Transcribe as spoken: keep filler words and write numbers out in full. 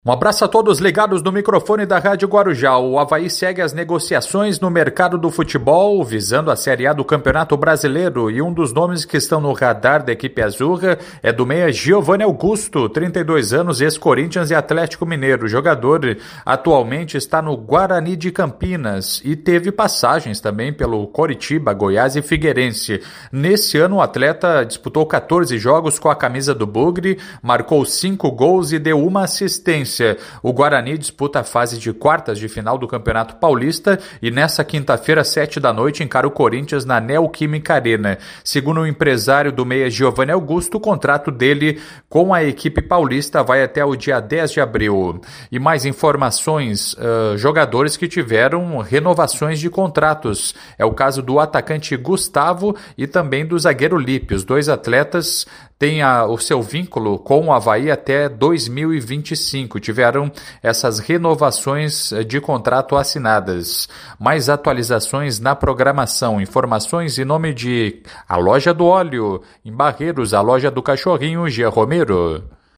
Um abraço a todos ligados no microfone da Rádio Guarujá. O Avaí segue as negociações no mercado do futebol, visando a Série A do Campeonato Brasileiro, e um dos nomes que estão no radar da equipe azurra é do meia Giovanni Augusto, trinta e dois anos, ex-Corinthians e Atlético Mineiro. O jogador atualmente está no Guarani de Campinas e teve passagens também pelo Coritiba, Goiás e Figueirense. Nesse ano o atleta disputou catorze jogos com a camisa do Bugre, marcou cinco gols e deu uma assistência. O Guarani disputa a fase de quartas de final do Campeonato Paulista e nessa quinta-feira, sete da noite, encara o Corinthians na Neoquímica Arena. Segundo o empresário do meia Giovanni Augusto, o contrato dele com a equipe paulista vai até o dia dez de abril. E mais informações, uh, jogadores que tiveram renovações de contratos. É o caso do atacante Gustavo e também do zagueiro Lipe. Os dois atletas têm a, o seu vínculo com o Avaí até dois mil e vinte e cinco. Tiveram essas renovações de contrato assinadas. Mais atualizações na programação. Informações em nome de A Loja do Óleo, em Barreiros, a Loja do Cachorrinho, Gia Romero.